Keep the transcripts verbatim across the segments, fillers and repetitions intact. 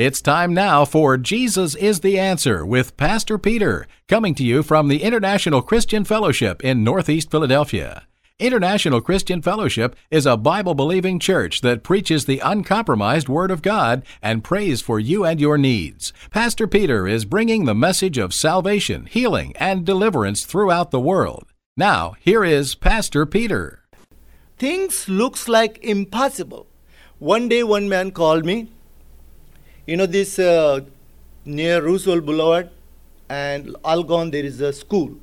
It's time now for Jesus is the Answer with Pastor Peter, coming to you from the International Christian Fellowship in Northeast Philadelphia. International Christian Fellowship is a Bible-believing church that preaches the uncompromised Word of God and prays for you and your needs. Pastor Peter is bringing the message of salvation, healing, and deliverance throughout the world. Now, here is Pastor Peter. Things looks like impossible. One day, one man called me. You know, this uh, near Roosevelt Boulevard and Algon, there is a school.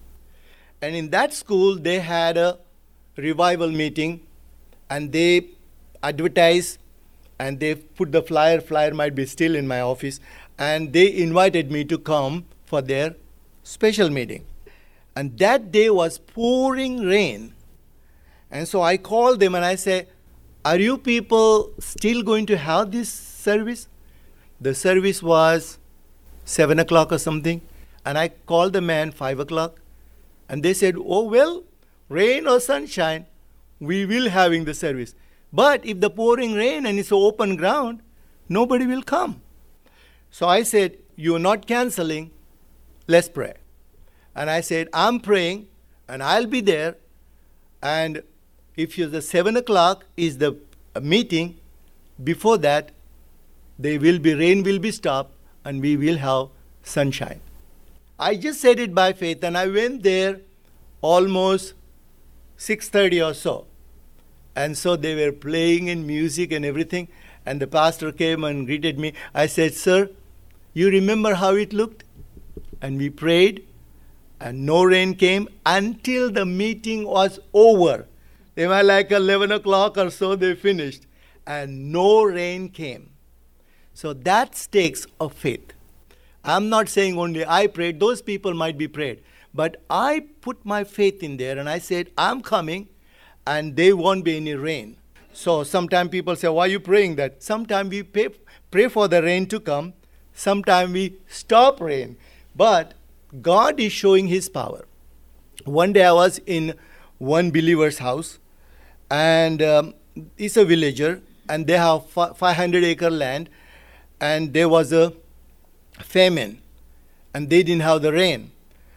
And in that school, they had a revival meeting, and they advertised, and they put the flyer. Flyer might be still in my office. And they invited me to come for their special meeting. And that day was pouring rain. And so I called them and I said, are you people still going to have this service? The service was seven o'clock or something. And I called the man five o'clock. And they said, oh, well, rain or sunshine, we will having the service. But if the pouring rain and it's open ground, nobody will come. So I said, you're not canceling, let's pray. And I said, I'm praying and I'll be there. And if you the seven o'clock is the meeting, before that, there will be rain will be stopped and we will have sunshine. I just said it by faith, and I went there almost six thirty or so. And so they were playing in music and everything, and the pastor came and greeted me. I said, sir, you remember how it looked? And we prayed, and no rain came until the meeting was over. They were like eleven o'clock or so, they finished, and no rain came. So that stakes of faith. I'm not saying only I prayed, those people might be prayed. But I put my faith in there and I said, I'm coming and there won't be any rain. So sometimes people say, why are you praying that? Sometimes we pay, pray for the rain to come. Sometimes we stop rain. But God is showing His power. One day I was in one believer's house, and um, he's a villager, and they have five hundred acre land, and there was a famine, and they didn't have the rain.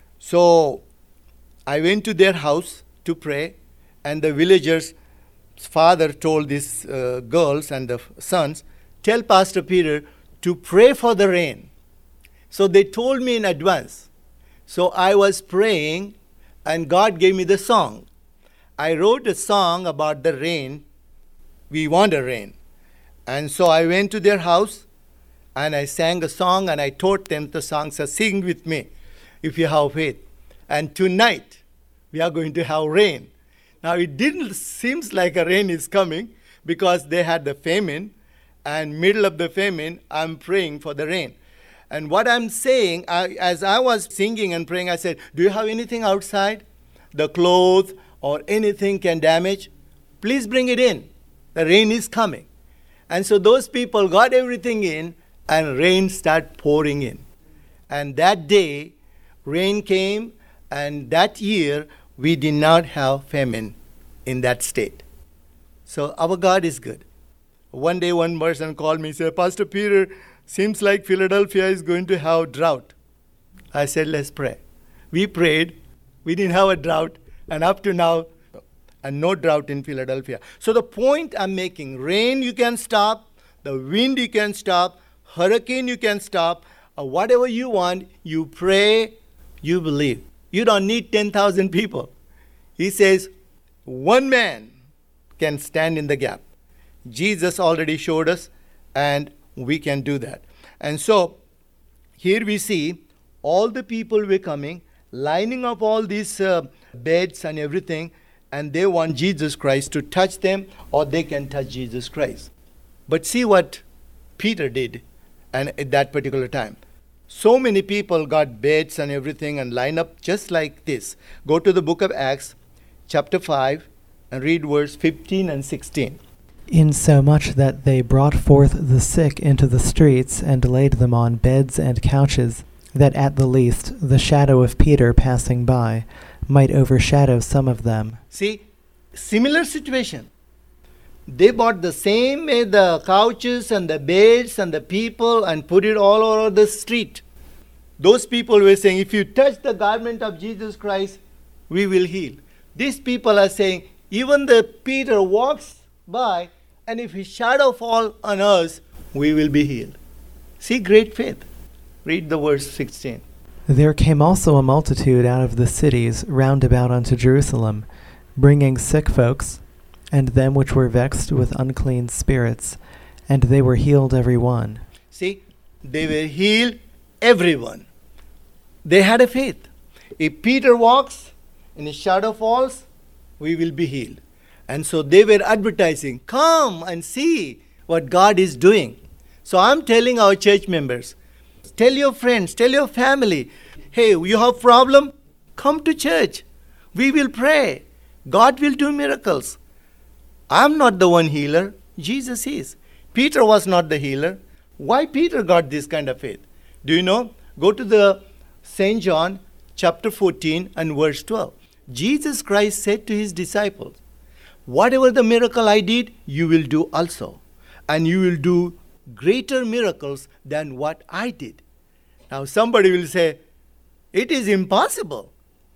So I went to their house to pray, and the villager's father told these uh, girls and the sons, tell Pastor Peter to pray for the rain. So they told me in advance. So I was praying, and God gave me the song. I wrote a song about the rain. We want a rain. And so I went to their house, and I sang a song, and I taught them the song. So sing with me if you have faith. And tonight, we are going to have rain. Now, it didn't seem like a rain is coming because they had the famine. And middle of the famine, I'm praying for the rain. And what I'm saying, I, as I was singing and praying, I said, do you have anything outside? The clothes or anything can damage? Please bring it in. The rain is coming. And so those people got everything in, and rain started pouring in. And that day, rain came, and that year, we did not have famine in that state. So our God is good. One day, one person called me and said, Pastor Peter, seems like Philadelphia is going to have drought. I said, let's pray. We prayed. We didn't have a drought. And up to now, and no drought in Philadelphia. So the point I'm making, rain you can stop, the wind you can stop, hurricane you can stop, or whatever you want, you pray, you believe. You don't need ten thousand people. He says, one man can stand in the gap. Jesus already showed us, and we can do that. And so, here we see all the people were coming, lining up all these uh, beds and everything, and they want Jesus Christ to touch them, or they can touch Jesus Christ. But see what Peter did and at that particular time. So many people got beds and everything and lined up just like this. Go to the book of Acts, chapter five, and read verse fifteen and sixteen. Insomuch that they brought forth the sick into the streets, and laid them on beds and couches, that at the least the shadow of Peter passing by might overshadow some of them. See, similar situation. They bought the same way the couches and the beds and the people and put it all over the street. Those people were saying, if you touch the garment of Jesus Christ, we will heal. These people are saying, even the Peter walks by, and if his shadow fall on us, we will be healed. See, great faith. Read the verse sixteen. There came also a multitude out of the cities round about unto Jerusalem, bringing sick folks, and them which were vexed with unclean spirits, and they were healed every one. See, they were healed, everyone. They had a faith. If Peter walks and his shadow falls, we will be healed. And so they were advertising, come and see what God is doing. So I'm telling our church members, tell your friends, tell your family, hey, you have problem? Come to church. We will pray. God will do miracles. I'm not the one healer. Jesus is. Peter was not the healer. Why Peter got this kind of faith? Do you know? Go to the Saint John chapter fourteen and verse twelve. Jesus Christ said to his disciples, whatever the miracle I did, you will do also. And you will do greater miracles than what I did. Now somebody will say, it is impossible.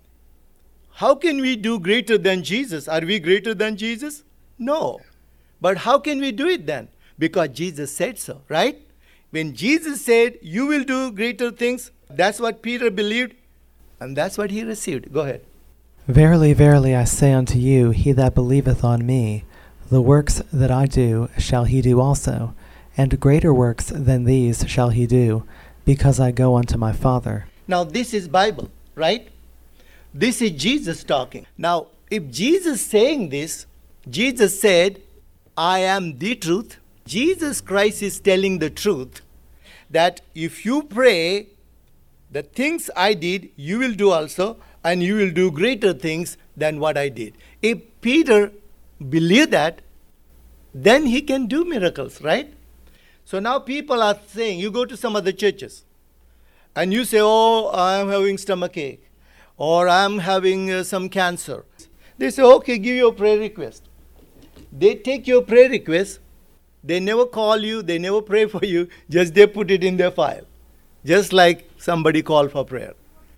How can we do greater than Jesus? Are we greater than Jesus? No. But how can we do it then? Because Jesus said so, right? When Jesus said, you will do greater things, that's what Peter believed, and that's what he received. Go ahead. Verily, verily, I say unto you, he that believeth on me, the works that I do shall he do also, and greater works than these shall he do, because I go unto my Father. Now this is Bible, right? This is Jesus talking. Now, if Jesus saying this, Jesus said, I am the truth. Jesus Christ is telling the truth, that if you pray, the things I did, you will do also, and you will do greater things than what I did. If Peter believed that, then he can do miracles, right? So now people are saying, you go to some other churches, and you say, oh, I'm having stomachache, or I'm having uh, some cancer. They say, okay, give your prayer request. They take your prayer request, they never call you, they never pray for you, just they put it in their file. Just like somebody called for prayer.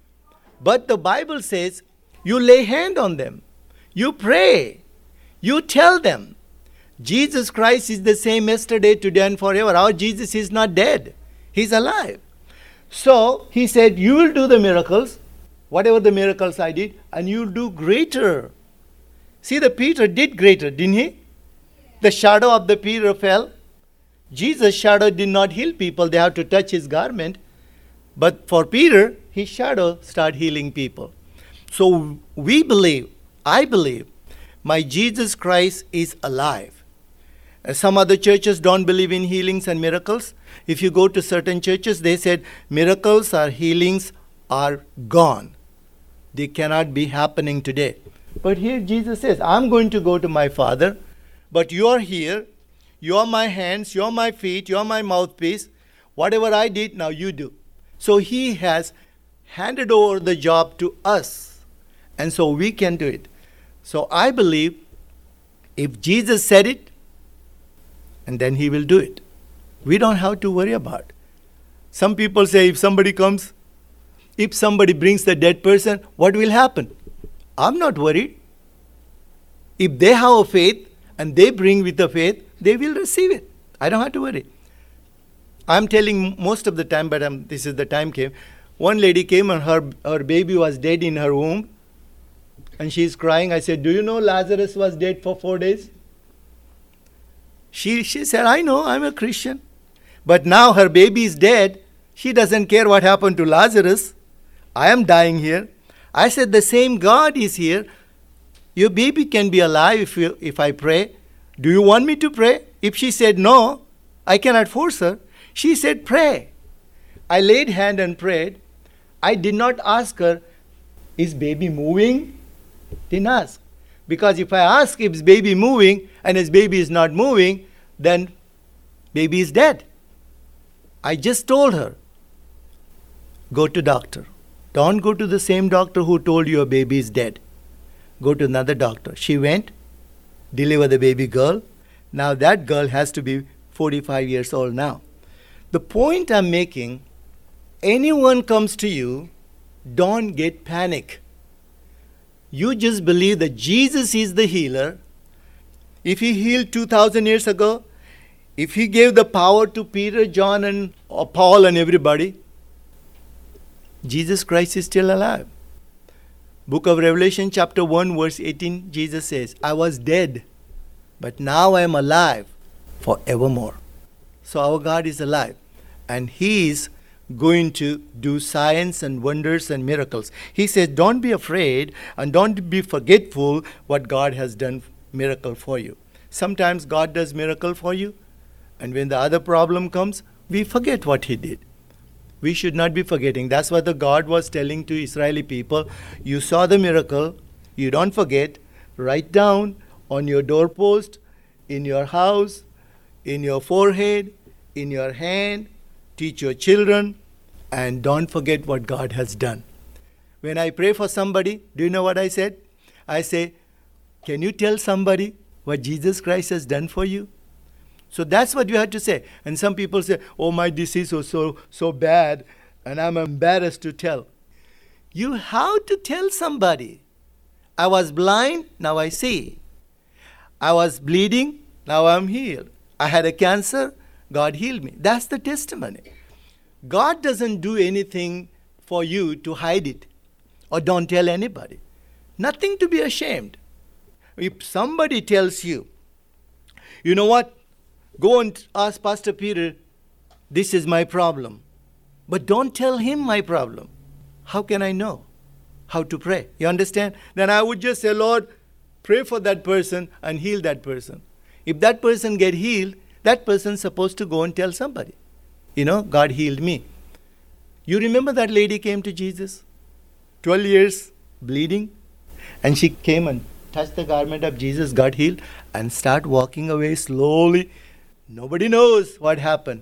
But the Bible says, you lay hand on them, you pray, you tell them. Jesus Christ is the same yesterday, today, and forever. Our Jesus is not dead. He's alive. So, he said, you will do the miracles, whatever the miracles I did, and you'll do greater. See, the Peter did greater, didn't he? The shadow of the Peter fell. Jesus' shadow did not heal people. They have to touch his garment. But for Peter, his shadow started healing people. So we believe, I believe, my Jesus Christ is alive. Uh, Some other churches don't believe in healings and miracles. If you go to certain churches, they said miracles or healings are gone. They cannot be happening today. But here Jesus says, I'm going to go to my Father, but you are here. You are my hands, you are my feet, you are my mouthpiece. Whatever I did, now you do. So he has handed over the job to us. And so we can do it. So I believe if Jesus said it, and then he will do it. We don't have to worry about it. Some people say if somebody comes, if somebody brings the dead person, what will happen? I'm not worried. If they have a faith and they bring with the faith, they will receive it. I don't have to worry. I'm telling most of the time, but um, this is the time came. One lady came and her, her baby was dead in her womb. And she's crying. I said, do you know Lazarus was dead for four days? She, she said, I know, I'm a Christian. But now her baby is dead. She doesn't care what happened to Lazarus. I am dying here. I said, the same God is here. Your baby can be alive if, you, if I pray. Do you want me to pray? If she said no, I cannot force her. She said, pray. I laid hand and prayed. I did not ask her, is baby moving? Didn't ask. Because if I ask if baby moving and his baby is not moving, then baby is dead. I just told her, go to doctor. Don't go to the same doctor who told you your baby is dead. Go to another doctor. She went, delivered the baby girl. Now that girl has to be forty-five years old now. The point I'm making, anyone comes to you, don't get panic. You just believe that Jesus is the healer. If he healed two thousand years ago, if he gave the power to Peter, John, and or Paul and everybody, Jesus Christ is still alive. Book of Revelation chapter one verse eighteen, Jesus says, I was dead, but now I am alive forevermore. So our God is alive, and he is going to do signs and wonders and miracles. He says, don't be afraid and don't be forgetful what God has done miracle for you. Sometimes God does miracle for you, and when the other problem comes, we forget what he did. We should not be forgetting. That's what the God was telling to Israeli people. You saw the miracle, you don't forget. Write down on your doorpost, in your house, in your forehead, in your hand. Teach your children, and don't forget what God has done. When I pray for somebody, do you know what I said? I say, can you tell somebody what Jesus Christ has done for you? So that's what you have to say. And some people say, oh, my disease was so, so bad, and I'm embarrassed to tell. You have to tell somebody. I was blind, now I see. I was bleeding, now I'm healed. I had a cancer, God healed me. That's the testimony. God doesn't do anything for you to hide it or don't tell anybody. Nothing to be ashamed. If somebody tells you, you know what, go and ask Pastor Peter, this is my problem. But don't tell him my problem. How can I know how to pray? You understand? Then I would just say, Lord, pray for that person and heal that person. If that person get healed, that person's supposed to go and tell somebody. You know, God healed me. You remember that lady came to Jesus? twelve years bleeding. And she came and touched the garment of Jesus, got healed, and start walking away slowly. Nobody knows what happened.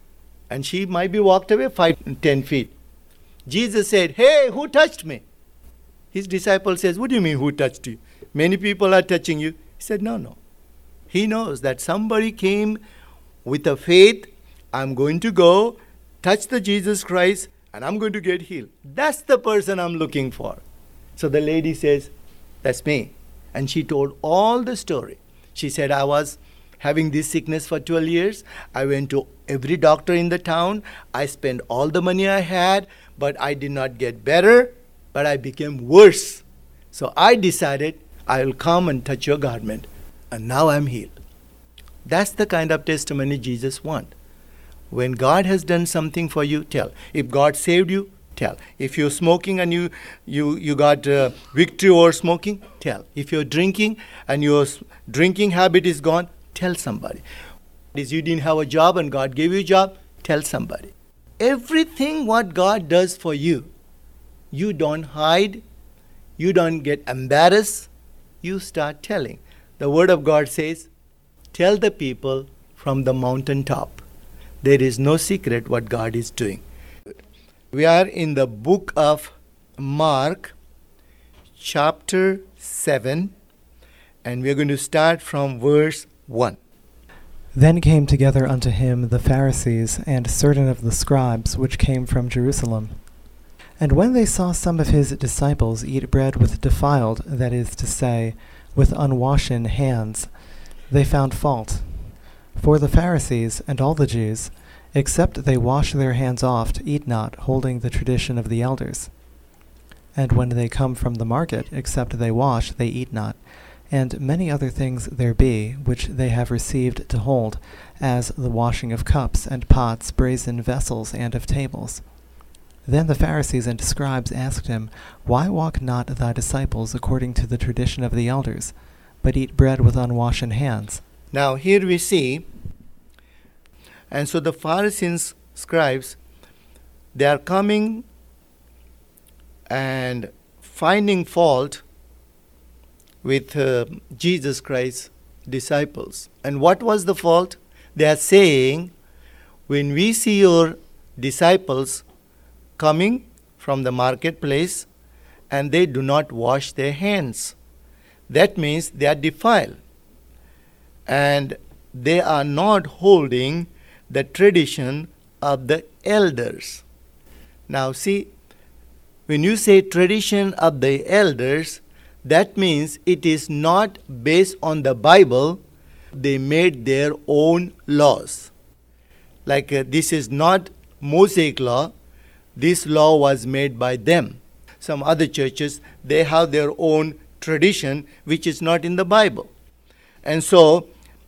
And she might be walked away five, ten feet. Jesus said, hey, who touched me? His disciple says, what do you mean, who touched you? Many people are touching you. He said, no, no. He knows that somebody came with a faith, I'm going to go, touch the Jesus Christ, and I'm going to get healed. That's the person I'm looking for. So the lady says, that's me. And she told all the story. She said, I was having this sickness for twelve years. I went to every doctor in the town. I spent all the money I had, but I did not get better, but I became worse. So I decided I will come and touch your garment. And now I'm healed. That's the kind of testimony Jesus wants. When God has done something for you, tell. If God saved you, tell. If you're smoking and you you, you got uh, victory over smoking, tell. If you're drinking and your drinking habit is gone, tell somebody. If you didn't have a job and God gave you a job, tell somebody. Everything what God does for you, you don't hide, you don't get embarrassed, you start telling. The Word of God says, tell the people from the mountaintop. There is no secret what God is doing. We are in the book of Mark, chapter seven, and we're going to start from verse one. Then came together unto him the Pharisees and certain of the scribes which came from Jerusalem. And when they saw some of his disciples eat bread with defiled, that is to say, with unwashen hands, they found fault. For the Pharisees and all the Jews, except they wash their hands oft, eat not, holding the tradition of the elders. And when they come from the market, except they wash, they eat not. And many other things there be, which they have received to hold, as the washing of cups and pots, brazen vessels, and of tables. Then the Pharisees and scribes asked him, Why walk not thy disciples according to the tradition of the elders, but eat bread with unwashen hands? Now here we see, and so the Pharisees, scribes, they are coming and finding fault with uh, Jesus Christ's disciples. And what was the fault? They are saying, when we see your disciples coming from the marketplace and they do not wash their hands, that means they are defiled. And they are not holding the tradition of the elders. Now see, when you say tradition of the elders, that means it is not based on the Bible. They made their own laws. Like uh, this is not Mosaic law. This law was made by them. Some other churches, they have their own tradition which is not in the Bible. And so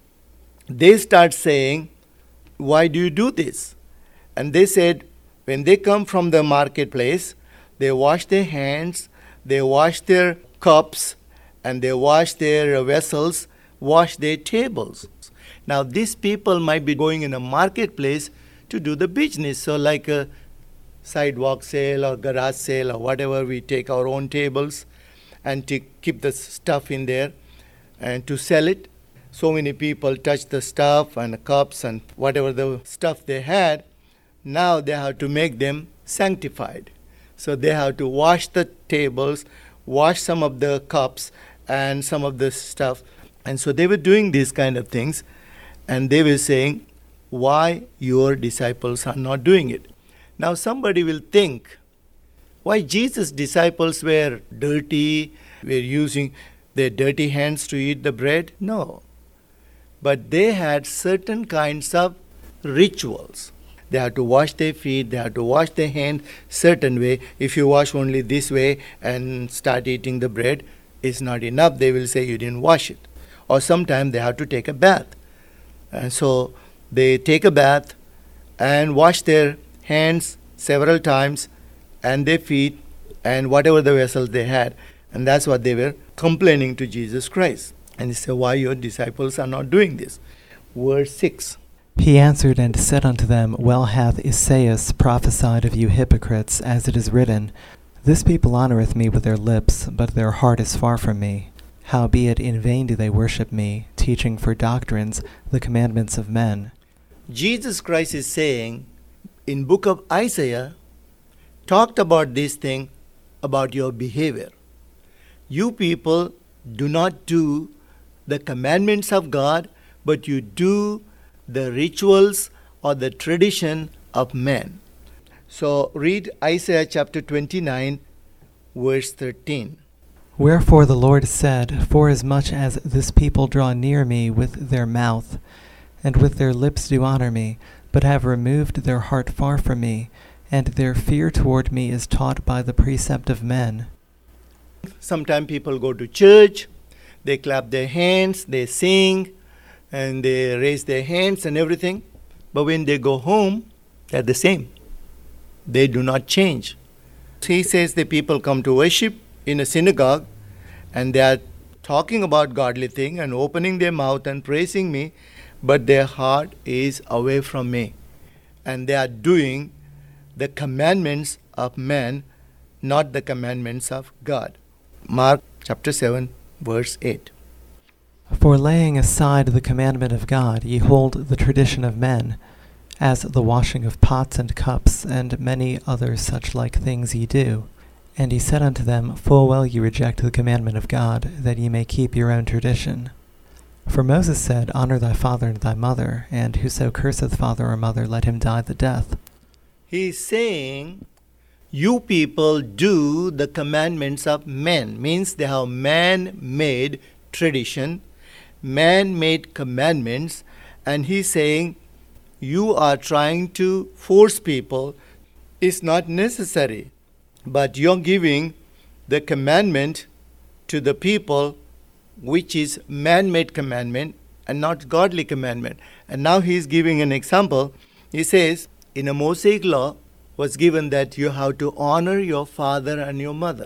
they start saying, why do you do this? And they said, when they come from the marketplace, they wash their hands, they wash their cups, and they wash their vessels, wash their tables. Now these people might be going in a marketplace to do the business. So like a sidewalk sale or garage sale or whatever, we take our own tables and to keep the stuff in there and to sell it. So many people touch the stuff and the cups and whatever the stuff they had. Now they have to make them sanctified. So they have to wash the tables, wash some of the cups and some of the stuff. And so they were doing these kind of things. And they were saying, why your disciples are not doing it? Now somebody will think, why Jesus' disciples were dirty, were using their dirty hands to eat the bread? No. But they had certain kinds of rituals. They had to wash their feet, they had to wash their hands certain way. If you wash only this way and start eating the bread, it's not enough. They will say you didn't wash it. Or sometimes they have to take a bath. And so they take a bath and wash their hands several times and their feet and whatever the vessels they had. And that's what they were complaining to Jesus Christ. And he said, why your disciples are not doing this? Verse six. He answered and said unto them, Well hath Esaias prophesied of you hypocrites, as it is written, This people honoureth me with their lips, but their heart is far from me. Howbeit in vain do they worship me, teaching for doctrines the commandments of men. Jesus Christ is saying, in book of Isaiah, talked about this thing, about your behavior. You people do not do the commandments of God, but you do the rituals or the tradition of men. So read Isaiah chapter twenty-nine, verse thirteen. Wherefore the Lord said, Forasmuch as this people draw near me with their mouth, and with their lips do honour me, but have removed their heart far from me, and their fear toward me is taught by the precept of men. Sometimes people go to church, they clap their hands, they sing, and they raise their hands and everything. But when they go home, they're the same. They do not change. He says the people come to worship in a synagogue, and they are talking about godly thing and opening their mouth and praising me, but their heart is away from me. And they are doing the commandments of man, not the commandments of God. Mark chapter seven, verse eight. For laying aside the commandment of God, ye hold the tradition of men, as the washing of pots and cups, and many other such like things ye do. And he said unto them, Full well ye reject the commandment of God, that ye may keep your own tradition. For Moses said, Honour thy father and thy mother, and whoso curseth father or mother, let him die the death. He is saying, you people do the commandments of men. Means they have man-made tradition, man-made commandments, and he's saying, you are trying to force people. It's not necessary. But you're giving the commandment to the people, which is man-made commandment and not godly commandment. And now he's giving an example. He says, in a Mosaic law was given that you have to honor your father and your mother.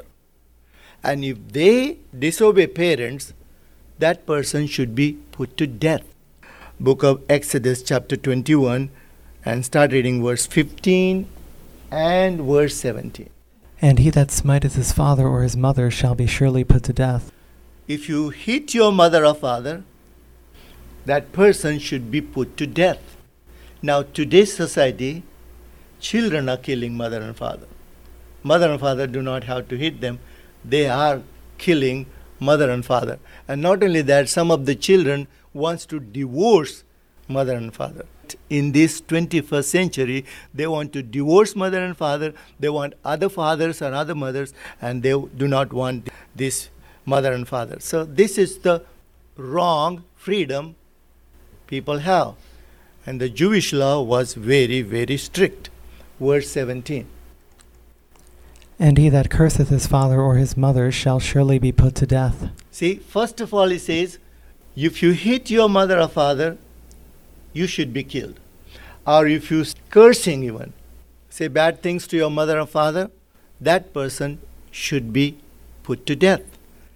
And if they disobey parents, that person should be put to death. Book of Exodus chapter twenty-one, and start reading verse fifteen and verse seventeen. And he that smiteth his father or his mother shall be surely put to death. If you hit your mother or father, that person should be put to death. Now, today's society, children are killing mother and father. Mother and father do not have to hit them. They are killing mother and father. And not only that, some of the children wants to divorce mother and father. In this twenty-first century, they want to divorce mother and father. They want other fathers and other mothers, and they do not want this mother and father. So this is the wrong freedom people have. And the Jewish law was very, very strict. Verse seventeen. And he that curseth his father or his mother shall surely be put to death. See, first of all, he says, if you hit your mother or father, you should be killed. Or if you cursing even, say bad things to your mother or father, that person should be put to death.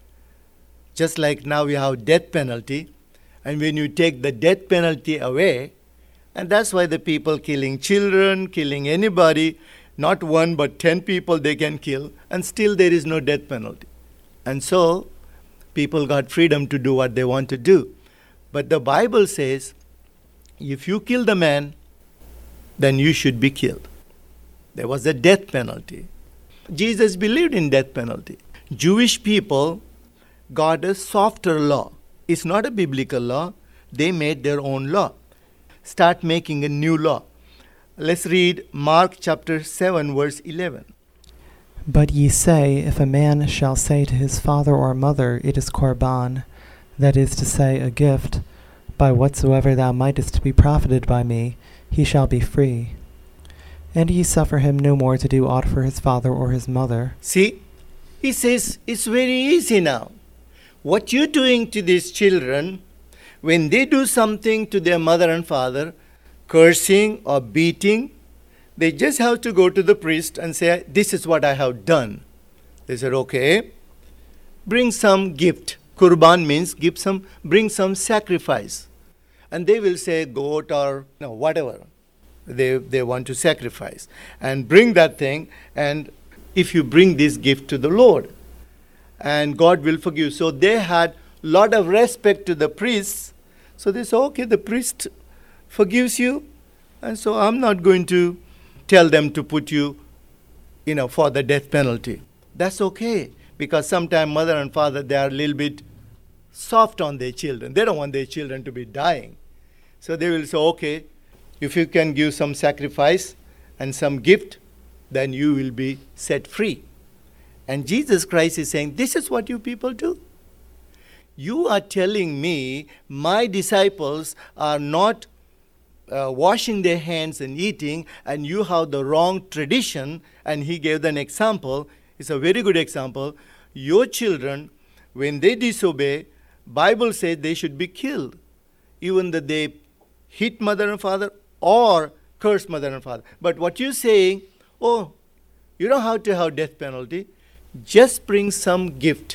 Just like now we have death penalty, and when you take the death penalty away, and that's why the people killing children, killing anybody, not one but ten people they can kill, and still there is no death penalty. And so people got freedom to do what they want to do. But the Bible says, if you kill the man, then you should be killed. There was a death penalty. Jesus believed in death penalty. Jewish people got a softer law. It's not a biblical law. They made their own law. Start making a new law. Let's read Mark chapter seven, verse eleven. But ye say, if a man shall say to his father or mother, it is Korban, that is to say, a gift, by whatsoever thou mightest be profited by me, he shall be free. And ye suffer him no more to do aught for his father or his mother. See, he says it's very easy now. What you're doing to these children, when they do something to their mother and father, cursing or beating, they just have to go to the priest and say, this is what I have done. They said, okay, bring some gift. Kurban means give some, bring some sacrifice. And they will say goat or no, whatever they, they want to sacrifice. And bring that thing, and if you bring this gift to the Lord, and God will forgive. So they had a lot of respect to the priests. So they said, okay, the priest forgives you, and so I'm not going to tell them to put you, you know, for the death penalty. That's okay, because sometimes mother and father, they are a little bit soft on their children. They don't want their children to be dying. So they will say, okay, if you can give some sacrifice and some gift, then you will be set free. And Jesus Christ is saying, this is what you people do. You are telling me my disciples are not uh, washing their hands and eating, and you have the wrong tradition. And he gave an example. It's a very good example. Your children, when they disobey, Bible says they should be killed, even that they hit mother and father or curse mother and father. But what you're saying, oh, you don't have to have death penalty. Just bring some gift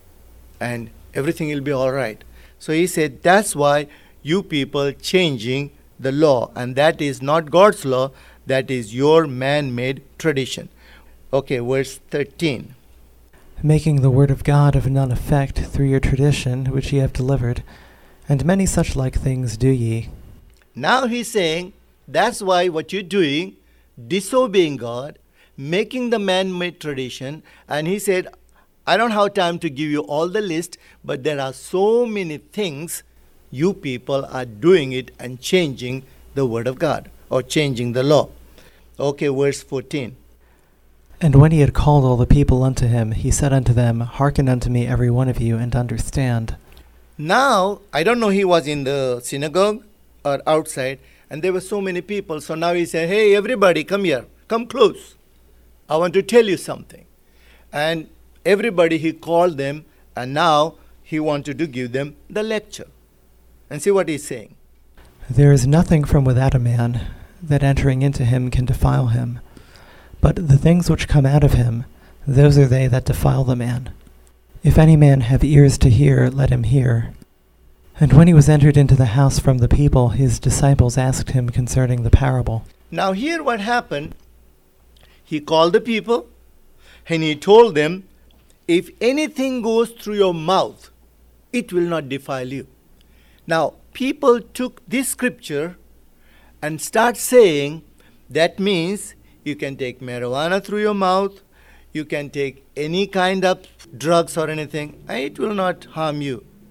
and everything will be all right. So he said, that's why you people changing the law. And that is not God's law. That is your man-made tradition. Okay, verse thirteen. Making the word of God of none effect through your tradition which ye have delivered, and many such like things do ye. Now he's saying, that's why what you're doing, disobeying God, making the man-made tradition. And he said, I don't have time to give you all the list, but there are so many things you people are doing it and changing the word of God or changing the law. Okay, verse fourteen. And when he had called all the people unto him, he said unto them, hearken unto me every one of you, and understand. Now, I don't know he was in the synagogue or outside, and there were so many people. So now he said, hey, everybody, come here. Come close. I want to tell you something. And everybody, he called them, and now he wanted to give them the lecture. And see what he's saying. There is nothing from without a man that entering into him can defile him. But the things which come out of him, those are they that defile the man. If any man have ears to hear, let him hear. And when he was entered into the house from the people, his disciples asked him concerning the parable. Now here what happened, he called the people, and he told them, if anything goes through your mouth, it will not defile you. Now, people took this scripture and start saying, that means you can take marijuana through your mouth, you can take any kind of drugs or anything, and it will not harm you.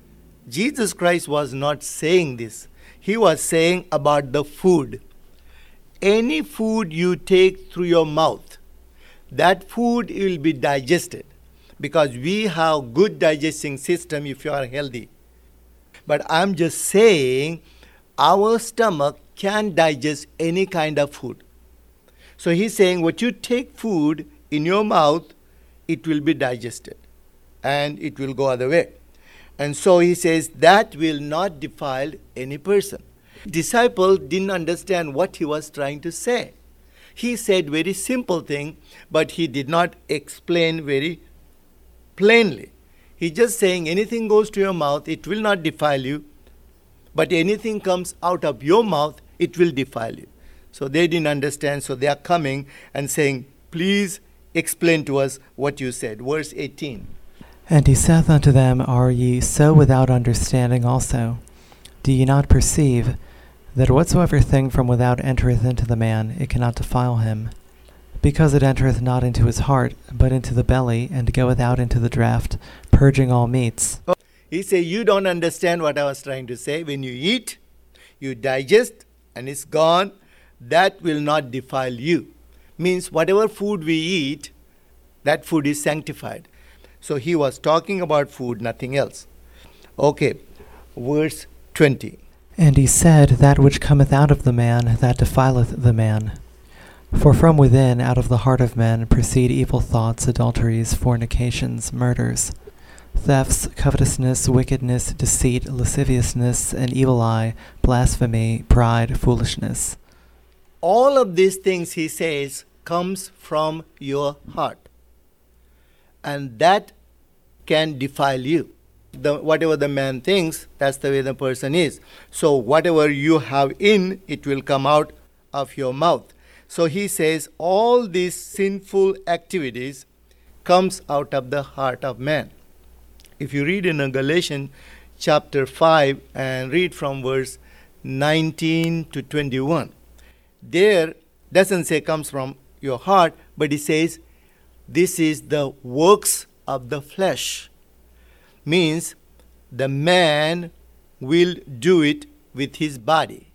Jesus Christ was not saying this. He was saying about the food. Any food you take through your mouth, that food will be digested, because we have good digesting system if you are healthy. But I'm just saying our stomach can digest any kind of food. So he's saying what you take food in your mouth, it will be digested and it will go other way. And so he says that will not defile any person. Disciple didn't understand what he was trying to say. He said very simple thing, but he did not explain very plainly. He's just saying anything goes to your mouth, it will not defile you, but anything comes out of your mouth, it will defile you. So they didn't understand, so they are coming and saying, please explain to us what you said. Verse eighteen. And he saith unto them, Are ye so without understanding also? Do ye not perceive that whatsoever thing from without entereth into the man, it cannot defile him? Because it entereth not into his heart, but into the belly, and goeth out into the draught, purging all meats. He said, you don't understand what I was trying to say. When you eat, you digest, and it's gone. That will not defile you. Means whatever food we eat, that food is sanctified. So he was talking about food, nothing else. Okay, verse twenty. And he said, That which cometh out of the man, that defileth the man. For from within, out of the heart of men, proceed evil thoughts, adulteries, fornications, murders, thefts, covetousness, wickedness, deceit, lasciviousness, an evil eye, blasphemy, pride, foolishness. All of these things, he says, comes from your heart. And that can defile you. The, whatever the man thinks, that's the way the person is. So whatever you have in, it will come out of your mouth. So he says all these sinful activities comes out of the heart of man. If you read in Galatians chapter five and read from verse nineteen to twenty-one, there doesn't say comes from your heart, but it says this is the works of the flesh. Means the man will do it with his body.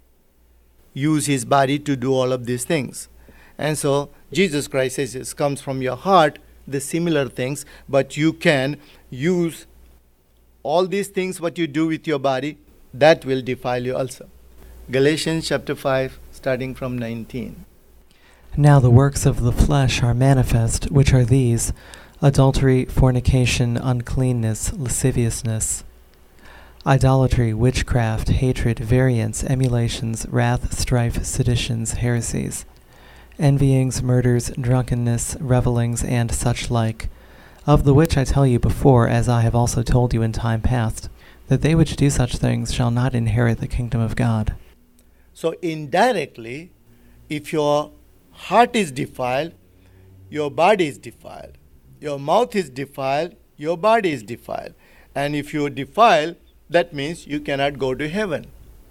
Use his body to do all of these things. And so Jesus Christ says it comes from your heart, the similar things, but you can use all these things what you do with your body, that will defile you also. Galatians chapter five, starting from nineteen. Now the works of the flesh are manifest, which are these: adultery, fornication, uncleanness, lasciviousness, idolatry, witchcraft, hatred, variance, emulations, wrath, strife, seditions, heresies, envyings, murders, drunkenness, revellings, and such like, of the which I tell you before, as I have also told you in time past, that they which do such things shall not inherit the kingdom of God. So indirectly, if your heart is defiled, your body is defiled. Your mouth is defiled, your body is defiled. And if you defile, that means you cannot go to heaven.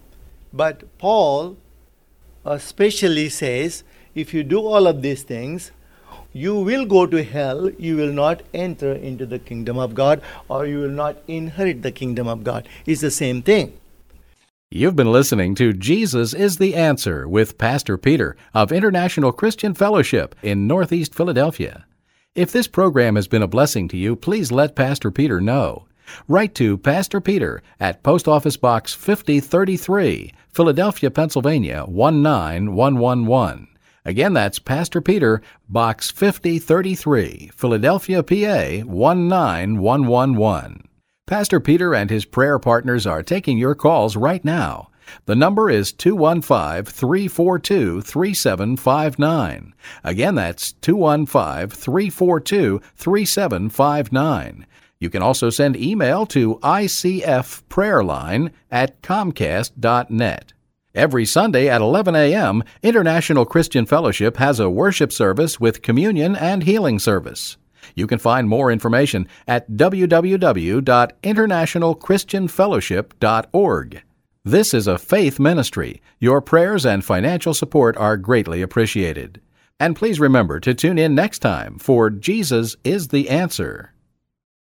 But Paul especially says, if you do all of these things, you will go to hell, you will not enter into the kingdom of God, or you will not inherit the kingdom of God. It's the same thing. You've been listening to Jesus is the Answer with Pastor Peter of International Christian Fellowship in Northeast Philadelphia. If this program has been a blessing to you, please let Pastor Peter know. Write to Pastor Peter at Post Office Box fifty thirty-three, Philadelphia, Pennsylvania one nine one one one. Again, that's Pastor Peter, Box fifty thirty-three, Philadelphia, P A one nine one one one. Pastor Peter and his prayer partners are taking your calls right now. The number is two one five, three four two, three seven five nine. Again, that's two one five, three four two, three seven five nine. You can also send email to I C F prayerline at comcast dot net. Every Sunday at eleven a.m., International Christian Fellowship has a worship service with communion and healing service. You can find more information at w w w dot international christian fellowship dot org. This is a faith ministry. Your prayers and financial support are greatly appreciated. And please remember to tune in next time for Jesus is the Answer.